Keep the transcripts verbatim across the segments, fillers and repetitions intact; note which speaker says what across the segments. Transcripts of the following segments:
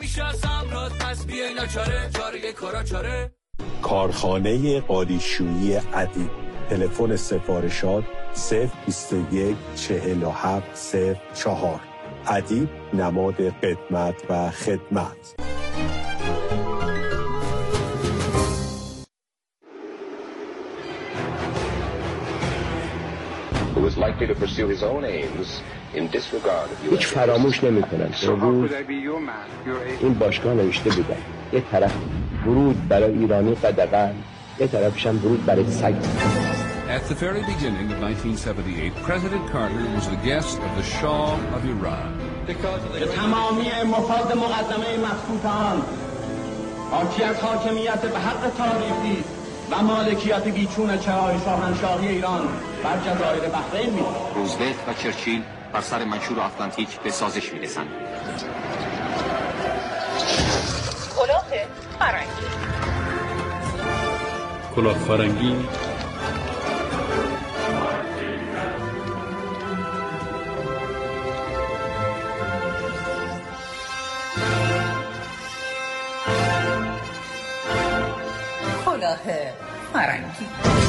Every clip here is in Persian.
Speaker 1: همیشه از امراض پس بیای ناچاره چاره کارا چاره.
Speaker 2: کارخانه قالیشویی ادیب. تلفن سفارشات صفر بیست و یک چهل و هفت صفر چهار. ادیب نماد قدمت و خدمت.
Speaker 3: Who is likely to pursue his own aims in disregard of
Speaker 4: هیچ فراموش نمی کنم. امروز این باشگاه نوشته بودن یه طرف ورود برای ایرانی قدغن، یه طرفش هم ورود برای سگ.
Speaker 5: At the very beginning of nineteen seventy-eight, President Carter was the guest of the Shah of Iran.
Speaker 6: به تمامی مفاد مقدمه مخصوصان حاکی از حاکمیت به حق تاریخی و مالکیت بیچون چرای شاهنشاهی ایران بر جزایر بحرین می
Speaker 7: روزولت و چرچیل بر سر منشور آتلانتیک به سازش می رسند.
Speaker 8: کلاه فرنگی
Speaker 5: کلاه فرنگی
Speaker 8: کلاه فرنگی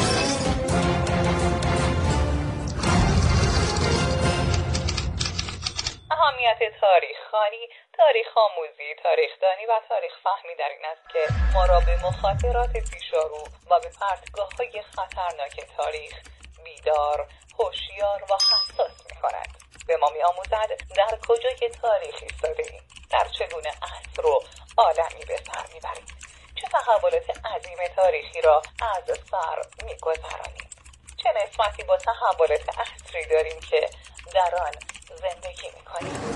Speaker 8: اهمیت تاریخ خوانی، تاریخ آموزی، تاریخ دانی و تاریخ فهمی در این است که ما را به مخاطرات پیشارو و به پرتگاه‌های خطرناک تاریخ بیدار، هوشیار و حساس می‌کند. به ما می‌آموزد در کجای تاریخ ایستاده‌ایم، در چگونه عصر و عالمی به سر می‌بریم، چه تحولات عظیم تاریخی را از سر می‌گذرانیم، چه نسبتی با تحولات عصری داریم که در آن زندگی می‌کنیم.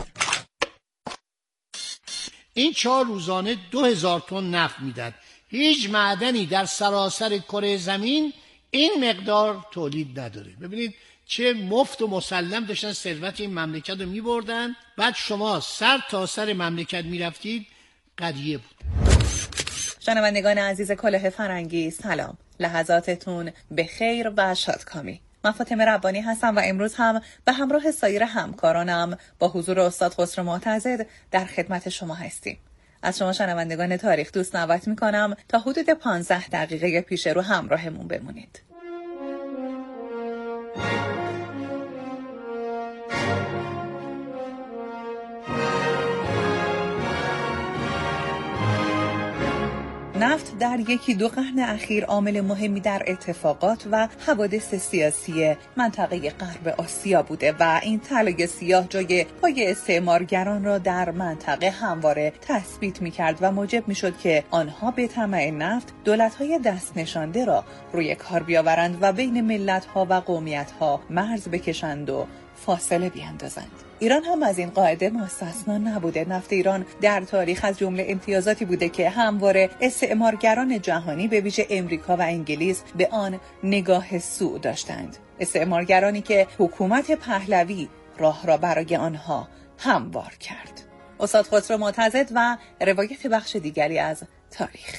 Speaker 9: این چهار روزانه دو هزار تن نفت میداد. هیچ معدنی در سراسر کره زمین این مقدار تولید نداره. ببینید چه مفت و مسلم داشتن ثروت این مملکت رو میبردن، بعد شما سر تا سر مملکت میرفتید قریه بود.
Speaker 8: شنوندگان عزیز کلاه فرنگی سلام، لحظاتتون به خیر و شادکامی. من فاطمه ربانی هستم و امروز هم به همراه سایر همکارانم با حضور استاد خسرو معتضد در خدمت شما هستیم. از شما شنوندگان تاریخ دوست دعوت میکنم تا حدود پانزده دقیقه پیش رو همراهمون بمونید. نفت در یکی دو قرن اخیر عامل مهمی در اتفاقات و حوادث سیاسی منطقه غرب آسیا بوده و این طلای سیاه جای پای استعمارگران را در منطقه همواره تثبیت می‌کرد و موجب می‌شد که آنها به طمع نفت دولت‌های دست نشانده را روی کار بیاورند و بین ملت‌ها و قومیت‌ها مرز بکشند و فاصله بیاندازند. ایران هم از این قاعده مستثنا نبوده. نفت ایران در تاریخ از جمله امتیازاتی بوده که همواره استعمارگران جهانی به ویژه امریکا و انگلیس به آن نگاه سوء داشتند. استعمارگرانی که حکومت پهلوی راه را برای آنها هموار کرد. استاد خسرو معتضد و روایت بخش دیگری از تاریخ.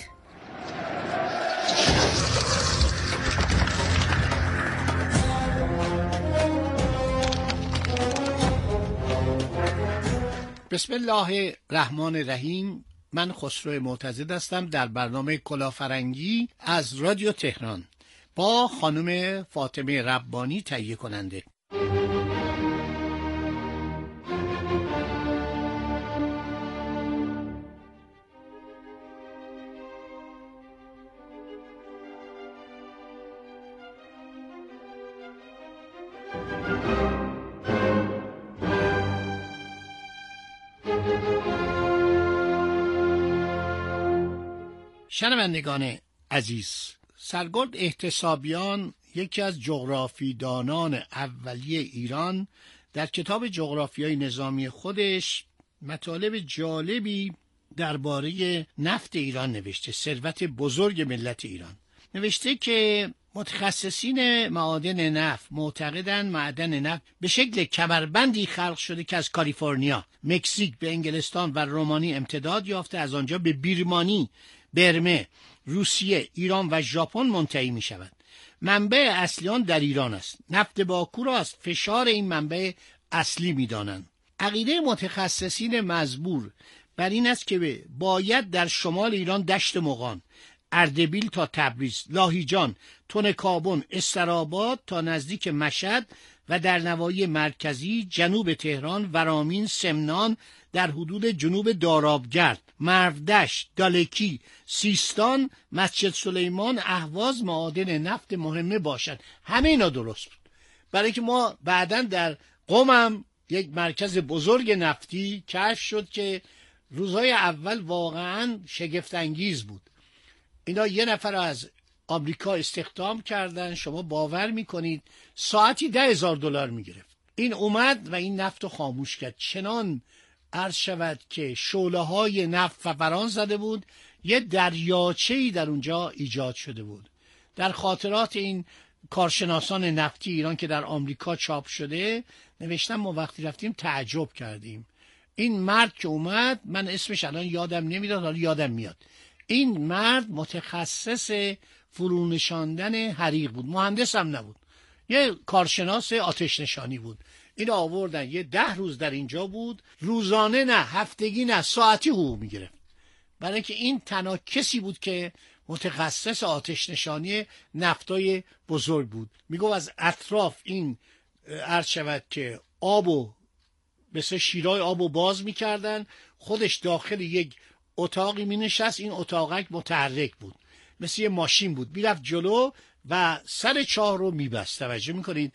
Speaker 9: بسم الله الرحمن الرحیم. من خسرو معتضد هستم در برنامه کلاه فرنگی از رادیو تهران با خانم فاطمه ربانی تهیه کننده. شنوندگان عزیز، سرگرد احتسابیان یکی از جغرافیدانان اولیه ایران در کتاب جغرافیای نظامی خودش مطالب جالبی درباره نفت ایران نوشته، ثروت بزرگ ملت ایران. نوشته که متخصصین معادن نفت معتقدند معدن نفت به شکل کمربندی خلق شده که از کالیفرنیا، مکزیک به انگلستان و رومانی امتداد یافته، از آنجا به بیرمانی، برمه، روسیه، ایران و ژاپن منتهی می شود. منبع اصلی آن در ایران است. نفت باکو را از فشار این منبع اصلی می دانند. عقیده متخصصین مزبور بر این است که باید در شمال ایران دشت مغان، اردبیل تا تبریز، لاهیجان، تن کابون، استراباد تا نزدیک مشهد و در نواحی مرکزی، جنوب تهران، ورامین، سمنان، در حدود جنوب دارابگرد، مرودشت، دالکی، سیستان، مسجد سلیمان، اهواز معادن نفت مهمه باشد. همه اینا درست بود، برای که ما بعداً در قم هم یک مرکز بزرگ نفتی کشف شد که روزهای اول واقعاً شگفت انگیز بود. اینا یه نفر از آمریکا استخدام کردن، شما باور میکنید ساعتی ده هزار دلار میگرفت. این اومد و این نفت رو خاموش کرد. چنان عرض شود که شعله های نفت فوران زده بود، یه دریاچه‌ای در اونجا ایجاد شده بود. در خاطرات این کارشناسان نفتی ایران که در آمریکا چاپ شده نوشتم، ما وقتی رفتیم تعجب کردیم. این مرد که اومد، من اسمش الان یادم نمیاد، حالا یادم میاد، این مرد متخصص فرونشاندن حریق بود، مهندس هم نبود، یه کارشناس آتش نشانی بود. این آوردن یه ده روز در اینجا بود، روزانه نه، هفتگی نه، ساعتی حقوق میگرفت، برای اینکه این تنها کسی بود که متخصص آتش نشانی نفتای بزرگ بود. میگو از اطراف این عرض شود که آبو مثل شیرای آبو باز میکردن، خودش داخل یک اتاقی می نشست، این اتاقک متحرک بود، مثل یه ماشین بود، میرفت جلو و سر چاه رو میبست. توجه میکنید؟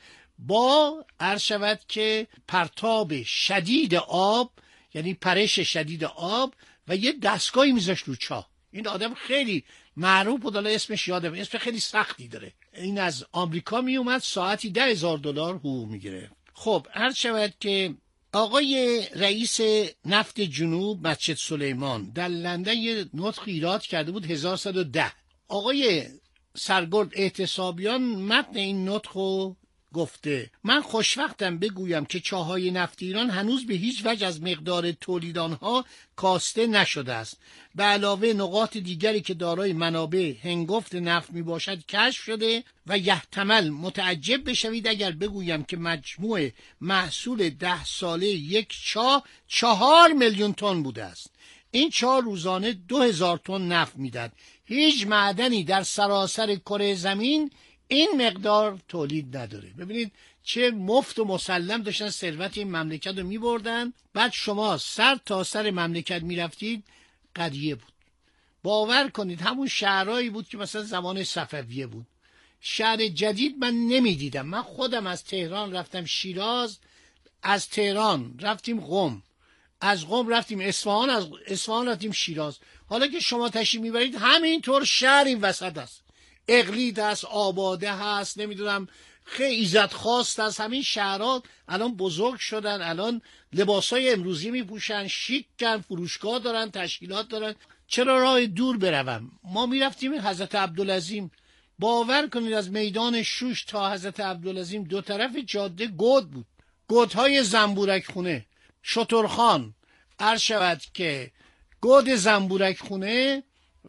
Speaker 9: با عرض شود که پرتاب شدید آب، یعنی پرش شدید آب، و یه دستگاهی میذاشت رو چاه. این آدم خیلی معروف بود، حالا اسمش یادم، اسم خیلی سختی داره. این از آمریکا می اومد، ساعتی ده هزار دلار حقوق میگیره. خب عرض شود که آقای رئیس نفت جنوب مسجد سلیمان در لندن یه نطق ایراد کرده بود هزار و صد و ده. آقای سرگرد احتسابیان متن این نطق رو گفته: من خوشوقتم بگویم که چاهای نفت ایران هنوز به هیچ وجه از مقدار تولید آنها کاسته نشده است. به علاوه نقاط دیگری که دارای منابع هنگفت نفت می باشد کشف شده و یحتمل متعجب بشوید اگر بگویم که مجموع محصول ده ساله یک چاه چهار میلیون تن بوده است. این چاه روزانه دو هزار تن نفت میداد. هیچ معدنی در سراسر کره زمین این مقدار تولید نداره. ببینید چه مفت و مسلم داشتن ثروت این مملکت رو میبردن. بعد شما سر تا سر مملکت میرفتید، قریه بود. باور کنید همون شهرهایی بود که مثلا زمان صفویه بود. شهر جدید من نمیدیدم. من خودم از تهران رفتم شیراز، از تهران رفتیم قم، از قم رفتیم اصفهان، از اصفهان رفتیم شیراز. حالا که شما تشریف میبرید همینطور شهر این وسط است، اقلید هست، آباده هست، نمیدونم خیلی ایزد خواست هست. همین شهرها الان بزرگ شدن، الان لباسای امروزی میپوشن، شیکن، فروشگاه دارن، تشکیلات دارن. چرا راه دور بروم؟ ما میرفتیم حضرت عبدالعظیم، باور کنید از میدان شوش تا حضرت عبدالعظیم دو طرف جاده گود بود، گودهای زنبورک خونه، شترخان، عرض شود که گود زنبورک خونه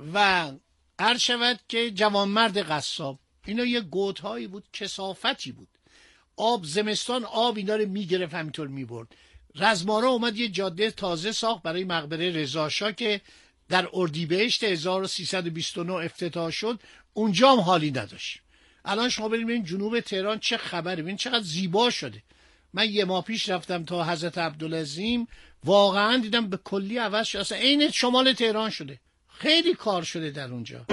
Speaker 9: و عرض شود که جوانمرد قصاب. اینا یه گودهایی بود، کثافتی بود. آب زمستان آب اینا رو میگرفت همینطور میبرد. رزمارا اومد یه جاده تازه ساخت برای مقبره رضا شاه که در اردیبهشت هزار و سیصد و بیست و نه افتتاح شد. اونجا هم حالی نداشت. الان شما برید ببینید جنوب تهران چه خبره، ببینید چقدر زیبا شده. من یه ماه پیش رفتم تا حضرت عبدالعظیم، واقعا دیدم به کلی عوض شده، اصلا عین شمال تهران شده. خیلی کار شده در اونجا.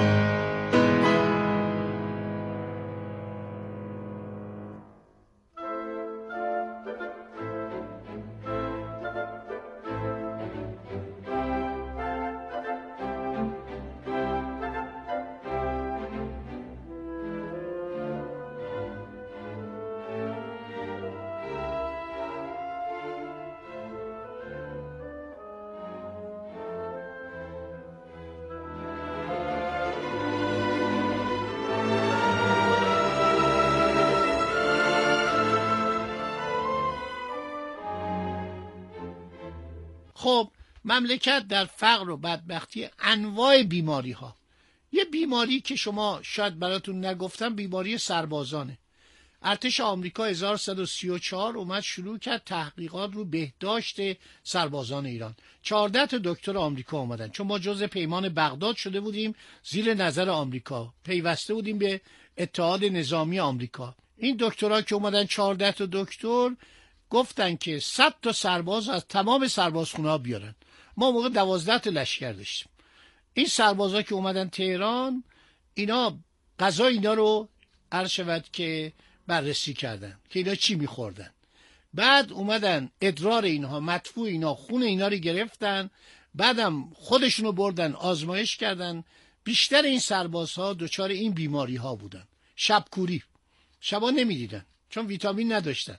Speaker 9: خب مملکت در فقر و بدبختی، انواع بیماری ها. یه بیماری که شما شاید براتون نگفتم، بیماری سربازانه. ارتش آمریکا هزار و سیصد و سی و چهار اومد شروع کرد تحقیقات رو بهداشت سربازان ایران. چهارده تا دکتر آمریکا اومدن، چون ما جزء پیمان بغداد شده بودیم، زیر نظر آمریکا پیوسته بودیم به اتحاد نظامی آمریکا. این دکترها که اومدن چهارده تا دکتر گفتن که صد تا سرباز از تمام سربازخونه‌ها بیارن. ما موقع دوازده تا لشکر داشتیم. این سربازا که اومدن تهران، اینا غذا اینا رو عرض شود که بررسی کردن که اینا چی میخوردن. بعد اومدن ادرار اینها، مدفوع اینا، خون اینا رو گرفتن. بعدم خودشونو بردن آزمایش کردن. بیشتر این سربازها دچار این بیماری ها بودن. شبکوری، شبا نمیدیدن چون ویتامین نداشتن.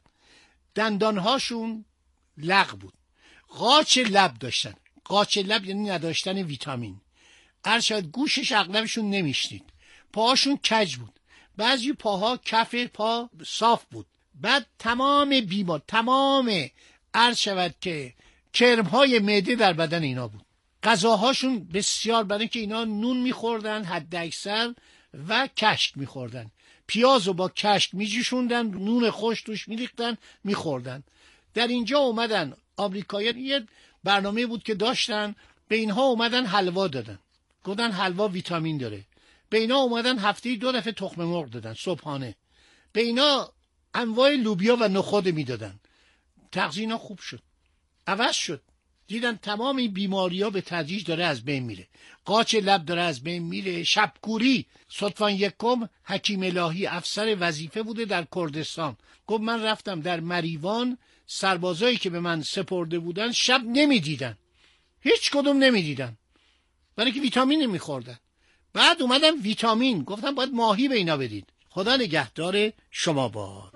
Speaker 9: دندانهاشون لق بود. قاچ لب داشتن. قاچ لب یعنی نداشتن ویتامین. ارشد گوشش اغلبشون نمیشنید. پاهاشون کج بود. بعضی پاها کف پا صاف بود. بعد تمام بیمار، تمام عرض شود که کرمهای معده در بدن اینا بود. غذاهاشون بسیار، برای که اینا نون میخوردن حد اکثر و کشک میخوردن. پیازو با کشک میجوشوندن، نون خوش توش میریختن میخوردن. در اینجا اومدن آمریکایی‌ها، یه برنامه بود که داشتن، به اینها اومدن حلوا دادن. گفتن حلوا ویتامین داره. به اینا اومدن هفته‌ای دو دفعه تخم مرغ دادن صبحانه. به اینا انواع لوبیا و نخود میدادن. تغذیه اینا خوب شد. عوض شد. دیدن تمام این بیماری‌ها به تدریج داره از بین میره. قاچ لب داره از بین میره. شبکوری، صدفان یکم حکیم الهی افسر وظیفه بوده در کردستان. گفت من رفتم در مریوان، سربازایی که به من سپرده بودن شب نمیدیدن. هیچ کدوم نمیدیدن. برای که ویتامین نمیخوردن. بعد اومدم ویتامین، گفتم باید ماهی به اینا بدید. خدا نگهدار شما باد.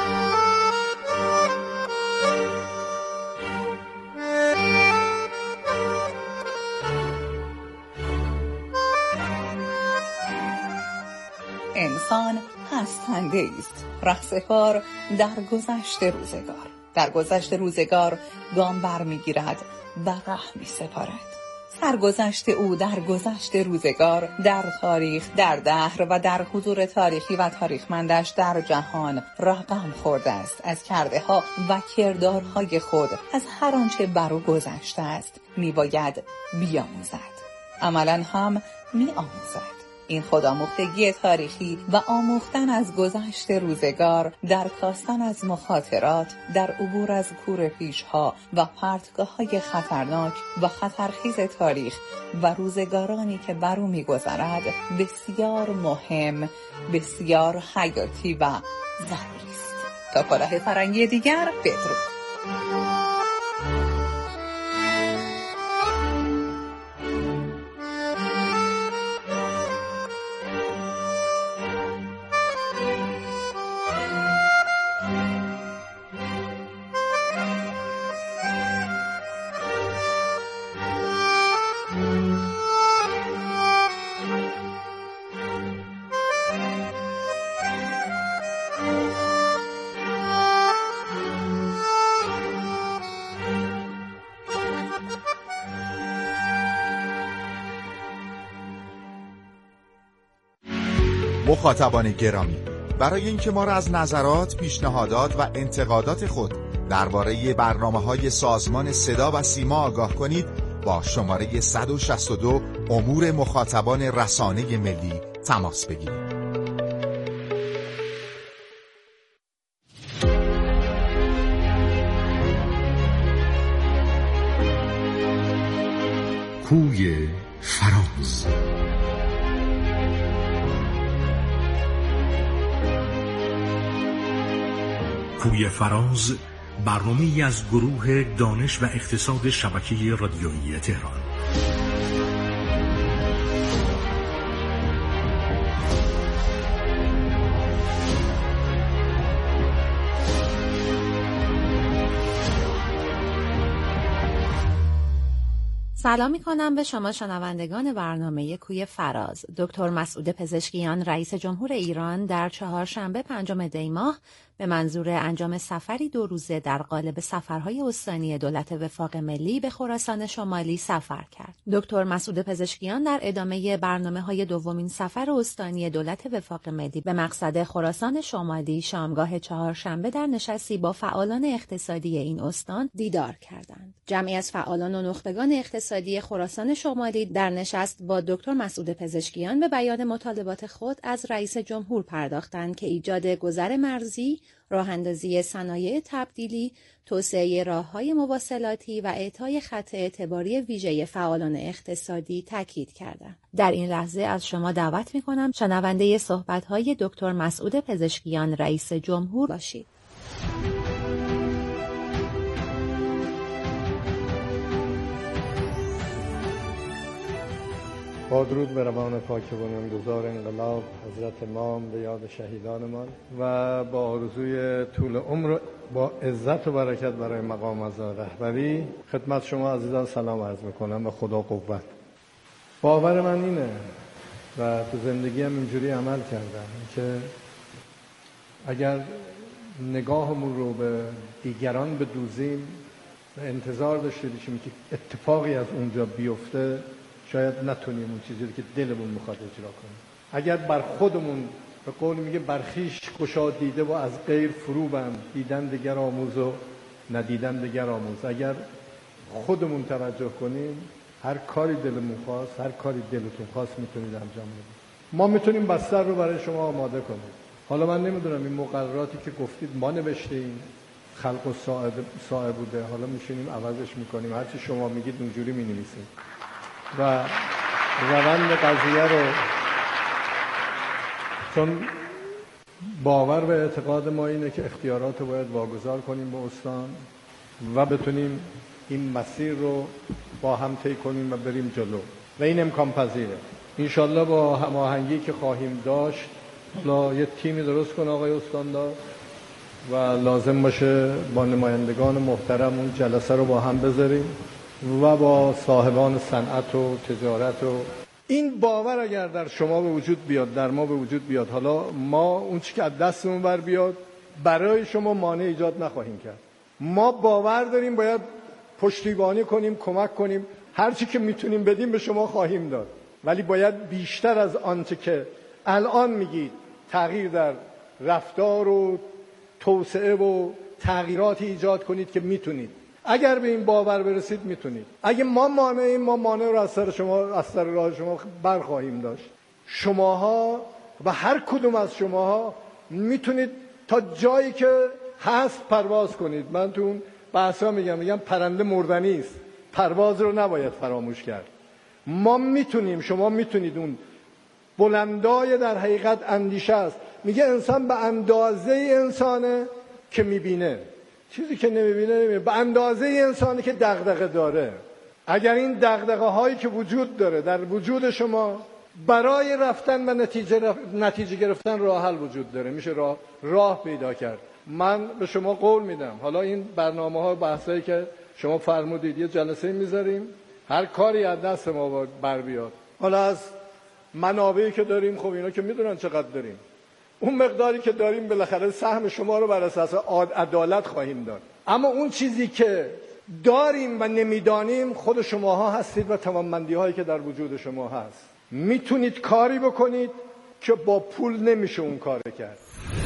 Speaker 8: انسان هستنده است، رهسپار در گذشت روزگار. در گذشت روزگار گام بر میگیرد و ره می سپارد. سرگذشت او در گذشت روزگار، در تاریخ، در دهر و در حضور تاریخی و تاریخمندش در جهان رقم خورده است. از کرده ها و کردارهای خود، از هر آنچه بر او گذشته است میباید بیاموزد. عملاً هم میآموزد. این خودآموختگی تاریخی و آموختن از گذشت روزگار، در کاستن از مخاطرات، در عبور از کور پیشها و پرتگاه‌های خطرناک و خطرخیز تاریخ و روزگارانی که بر او می‌گذرد، بسیار مهم، بسیار حیاتی و ضروری است. تا کلاه فرنگی دیگر، بدرود.
Speaker 10: مخاطبان گرامی، برای اینکه ما را از نظرات، پیشنهادات و انتقادات خود درباره برنامه‌های سازمان صدا و سیما آگاه کنید، با شماره صد و شصت و دو امور مخاطبان رسانه ملی تماس بگیرید.
Speaker 11: کوی فراز. کوی فراز برنامه‌ای از گروه دانش و اقتصاد شبکه رادیویی تهران.
Speaker 12: سلام می کنم به شما شنوندگان برنامه کوی فراز. دکتر مسعود پزشکیان رئیس جمهور ایران در چهارشنبه پنجم دی ماه به به منظور انجام سفری دو روزه در قالب سفرهای استانی دولت وفاق ملی به خراسان شمالی سفر کرد. دکتر مسعود پزشکیان در ادامه برنامه‌های دومین سفر استانی دولت وفاق ملی به مقصد خراسان شمالی شامگاه چهارشنبه در نشستی با فعالان اقتصادی این استان دیدار کردند. جمعی از فعالان و نخبگان اقتصادی خراسان شمالی در نشست با دکتر مسعود پزشکیان به بیان مطالبات خود از رئیس جمهور پرداختند که ایجاد گذر مرزی، راه‌اندازی صنایع تبدیلی، توسعه راه‌های مواصلاتی و اعطای خط اعتباری ویژه فعالان اقتصادی تاکید کردند. در این لحظه از شما دعوت می‌کنم شنونده صحبت‌های دکتر مسعود پزشکیان رئیس جمهور باشید.
Speaker 13: با درود به روان پاک بنیانگذار انقلاب حضرت امام به یاد شهیدانمان و با آرزوی طول عمر با عزت و برکت برای مقام از رهبری خدمت شما عزیزان سلام عرض میکنم و خدا قوت. باور من اینه و تو زندگی هم اینجوری عمل کردم که اگر نگاهمون رو به دیگران بدوزیم و انتظار داشته باشیم که اتفاقی از اونجا بیفته، شاید نتونیم اون چیزی که دلمون میخواد اجرا کنیم. اگر بر خودمون به قول میگه برخیش گشاد دیده و از غیر فرو بند، دیدن دگر آموز و ندیدن دگر آموز، اگر خودمون توجه کنیم هر کاری دلمون خواست، هر کاری دلتون خواست میتونید انجام بدید. ما میتونیم بستر رو برای شما آماده کنیم. حالا من نمیدونم این مقرراتی که گفتید ما نوشتیم، خلق و سائه بوده، حالا میشینیم عوضش میکنیم، هرچی شما میگید اونجوری مینویسیم و روند قضیه رو، چون باور و اعتقاد ما اینه که اختیارات رو باید واگذار کنیم به استان و بتونیم این مسیر رو با هم طی کنیم و بریم جلو و این امکان پذیره. انشالله با هماهنگی که خواهیم داشت، حالا یه تیمی درست کن آقای استاندار و لازم باشه با نمایندگان محترم اون جلسه رو با هم بذاریم و با صاحبان صنعت و تجارت و این باور اگر در شما به وجود بیاد، در ما به وجود بیاد، حالا ما اون چی که از دستمون بر بیاد برای شما مانع ایجاد نخواهیم کرد. ما باور داریم باید پشتیبانی کنیم، کمک کنیم، هر چی که میتونیم بدیم به شما خواهیم داد، ولی باید بیشتر از آنچه که الان میگید تغییر در رفتار و توسعه و تغییراتی ایجاد کنید که میتونید. اگر به این باور برسید میتونید. اگه ما مانعیم، ما مانع رو از سر شما، از سر راه شما برخواهیم داشت. شماها و هر کدوم از شماها میتونید تا جایی که هست پرواز کنید. من تو اون بحثا میگم میگم پرنده مردنی است، پرواز رو نباید فراموش کرد. ما میتونیم، شما میتونید. اون بلندای در حقیقت اندیشه است. میگه انسان به اندازه انسانه که میبینه، چیزی که نمیبینه نمیبینه. به اندازه انسانی که دغدغه داره. اگر این دغدغه هایی که وجود داره در وجود شما برای رفتن و نتیجه, رف... نتیجه گرفتن راه حل وجود داره، میشه راه راه پیدا کرد. من به شما قول میدم، حالا این برنامه ها بحثایی که شما فرمودید یه جلسه میذاریم، هر کاری از دست ما بر بیاد. حالا از منابعی که داریم، خب اینا که میدونن چقدر داریم، اون مقداری که داریم بالاخره سهم شما رو بر اساس عدالت خواهیم داد. اما اون چیزی که داریم و نمیدانیم خود شماها هستید و توانمندی هایی که در وجود شما هست. میتونید کاری بکنید که با پول نمیشه اون کار کرد.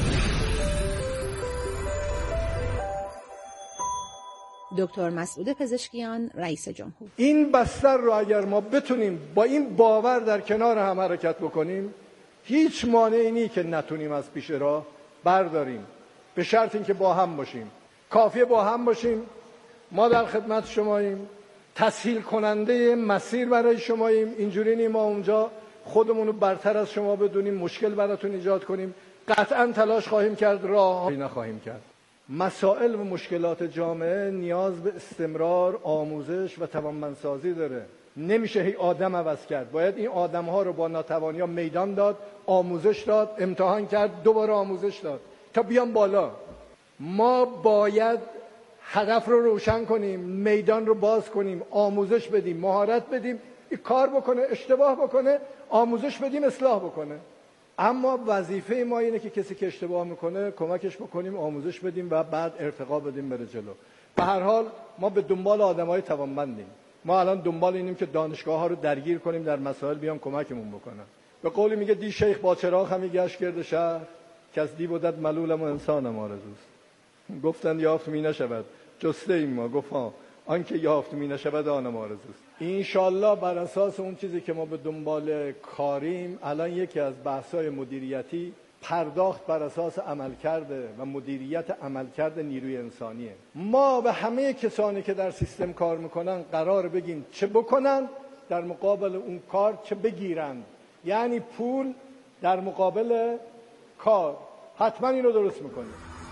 Speaker 12: دکتر مسعود پزشکیان رئیس جمهور.
Speaker 13: این بستر رو اگر ما بتونیم با این باور در کنار هم حرکت بکنیم، هیچ مانعی نیست که نتونیم از پیش راه برداریم، به شرط اینکه با هم باشیم. کافیه با هم باشیم. ما در خدمت شماییم، تسهیل کننده مسیر برای شماییم. اینجوری نیم ما اونجا خودمون رو برتر از شما بدونیم، مشکل براتون ایجاد کنیم. قطعا تلاش خواهیم کرد، راه نخواهیم کرد. مسائل و مشکلات جامعه نیاز به استمرار، آموزش و توانمندسازی داره. نمیشه هی آدم عوض کرد. باید این آدم‌ها رو با ناتوانی‌ها میدان داد، آموزش داد، امتحان کرد، دوباره آموزش داد تا بیان بالا. ما باید هدف رو روشن کنیم، میدان رو باز کنیم، آموزش بدیم، مهارت بدیم، این کار بکنه، اشتباه بکنه، آموزش بدیم، اصلاح بکنه. اما وظیفه ما اینه که کسی که اشتباه میکنه کمکش بکنیم، آموزش بدیم و بعد ارتقا بدیم بره جلو. به هر حال ما به دنبال آدمای توانمندیم. ما الان دنبال اینیم که دانشگاه ها رو درگیر کنیم در مسائل، بیان کمکمون بکنن. به قولی میگه دی شیخ با چراغ همی گشت گرد شهر، که از دی بودت ملولم و انسانم آرزوست. گفتن یافت می نشود جسته ایم ما، گفت ها آنکه یافت می نشود آنم آرزوست. انشالله بر اساس اون چیزی که ما به دنبال کاریم، الان یکی از بحث‌های مدیریتی پرداخت بر اساس عملکرد و مدیریت عملکرد نیروی انسانیه. ما به همه کسانی که در سیستم کار میکنن قرار بگیم چه بکنن، در مقابل اون کار چه بگیرن. یعنی پول در مقابل کار. حتما اینو درست میکنیم.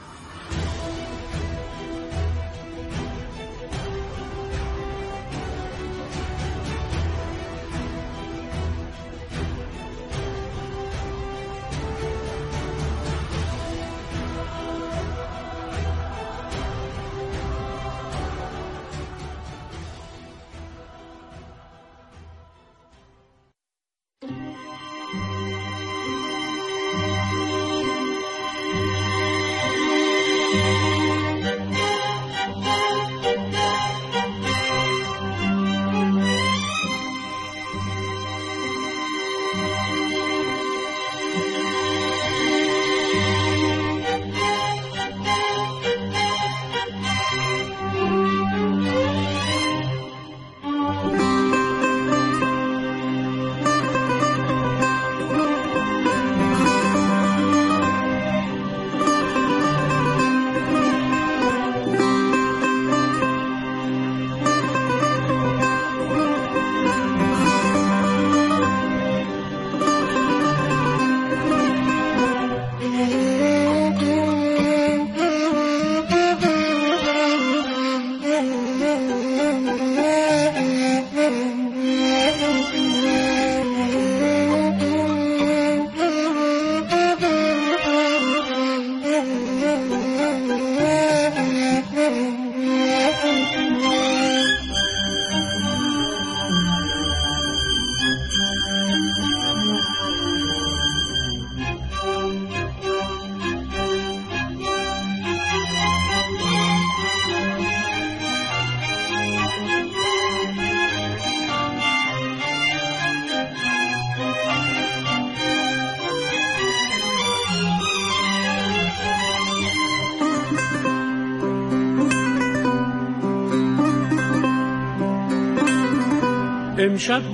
Speaker 14: امشب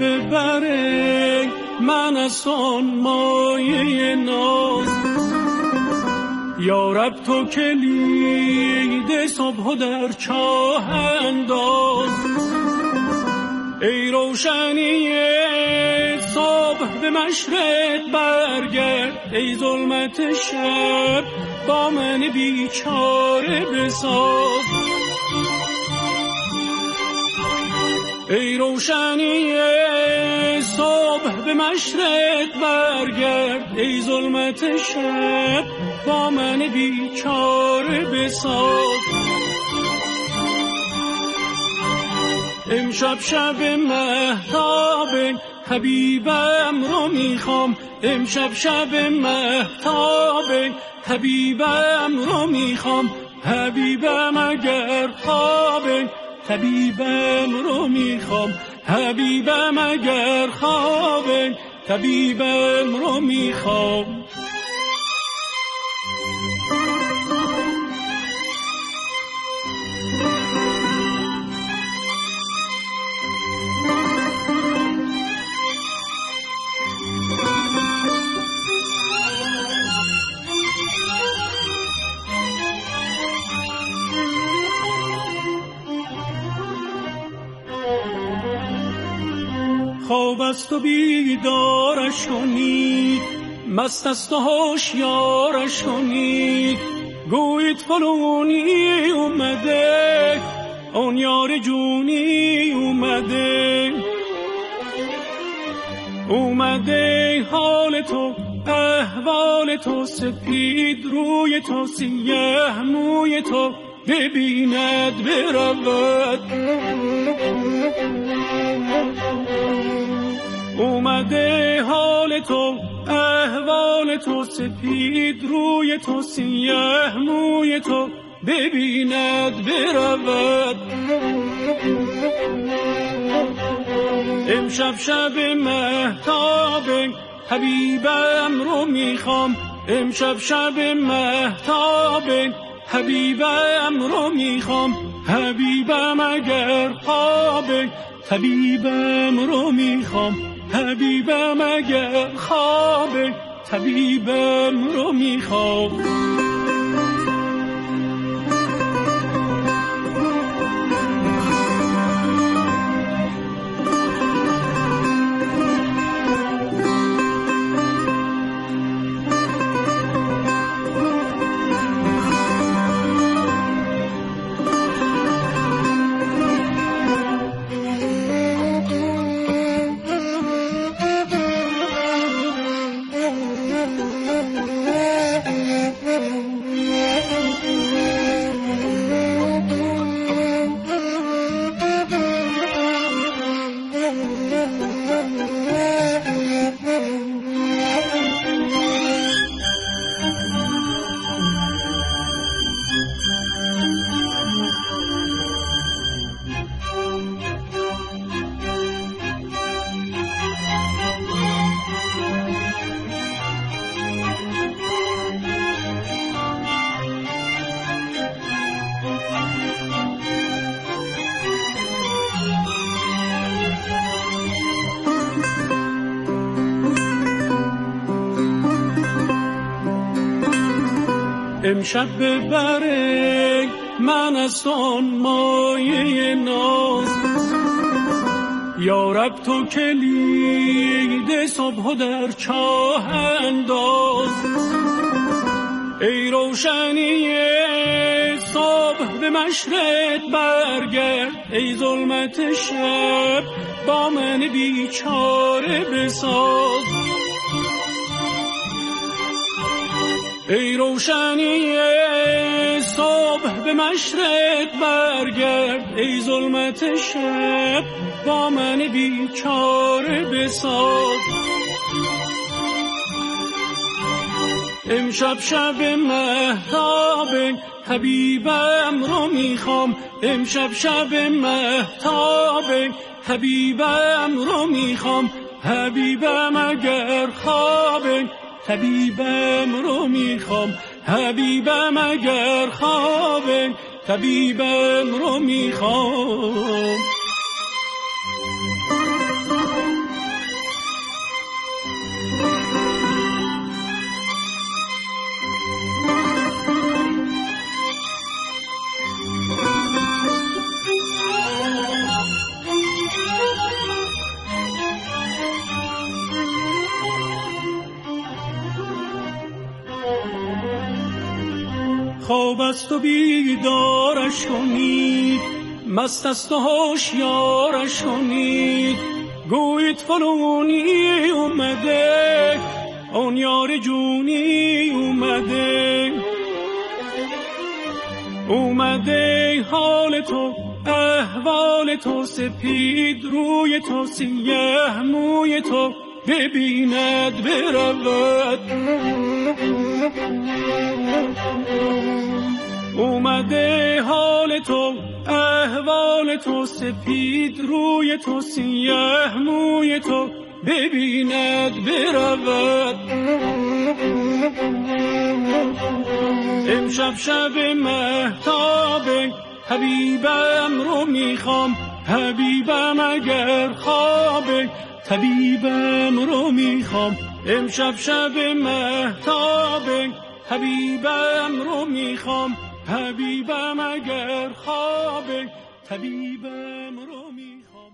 Speaker 14: ببره من از آن مایه ناز، یا رب تو کلید صبح در چاه انداز. ای روشنی صبح به مشرق برگرد، ای ظلمت شب با من بیچاره بساز. ای روشنی صبح به مشرق برگرد، ای ظلمت شب با من بیچاره بساز. امشب شب مهتاب حبیبم رو میخوام، امشب شب مهتاب حبیبم رو میخوام. حبیبم اگر خواب طبیبم رو میخوام، حبیبم اگر خواب طبیبم رو میخوام. خواب است و بیدارش کنید، مست است و هوشیارش کنید. گویید فلونی اومده، اون یار جونی اومده. اومده حال تو احوال تو، سپید روی تو سیاه موی تو، ببیند برود. اومده حال تو احوال تو، سپید روی تو سیاه موی تو ببیند برود. امشب شب مهتاب حبیبم رو میخوام، امشب شب مهتاب حبیبم رو میخوام، حبیبم اگر خواب طبیبم رو میخوام، حبیبم اگر خواب طبیبم رو میخوام. امشب ببره من از آن مایه ناز، یا رب تو کلید صبح در چاه انداز. ای روشنی صبح به مشرق برگرد، ای ظلمت شب با من بیچاره بساز. ای روشنی صبح به مشرق برگرد، ای ظلمت شب با من بیچاره بساز. امشب شب مهتاب حبیبم رو میخوام، امشب شب مهتاب حبیبم رو میخوام، حبیبم اگر خواب طبیبم رو میخوام، حبیبم اگر خواب طبیبم رو میخوام. خواب است و بیدارش کنید، مست است و هوشیارش کنید. گویید فلونی اومده، اون یار جونی اومده. اومده حال تو احوال تو، سپید روی تو سیاه موی تو ببیند برود. اومده حال تو احوال تو، سپید روی تو سیاه موی تو ببیند برود. امشب شب مهتاب حبیبم رو میخوام، حبیبم اگر خواب طبیبم رو میخوام. امشب شب مهتاب حبیبم رو میخوام، حبیبم اگر خواب طبیبم رو میخوام.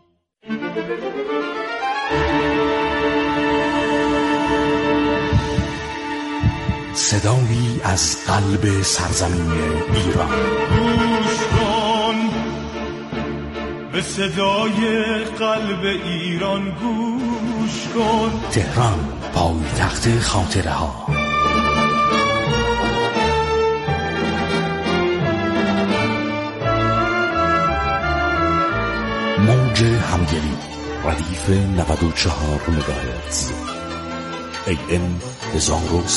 Speaker 11: صدایی از قلب سرزمین ایران.
Speaker 15: گوش کن به صدای قلب ایران، گوش کن.
Speaker 11: تهران، پایتخت خاطره ها. موج همگلی ردیف نود و چهار مگاهرتز. ای ام هزار و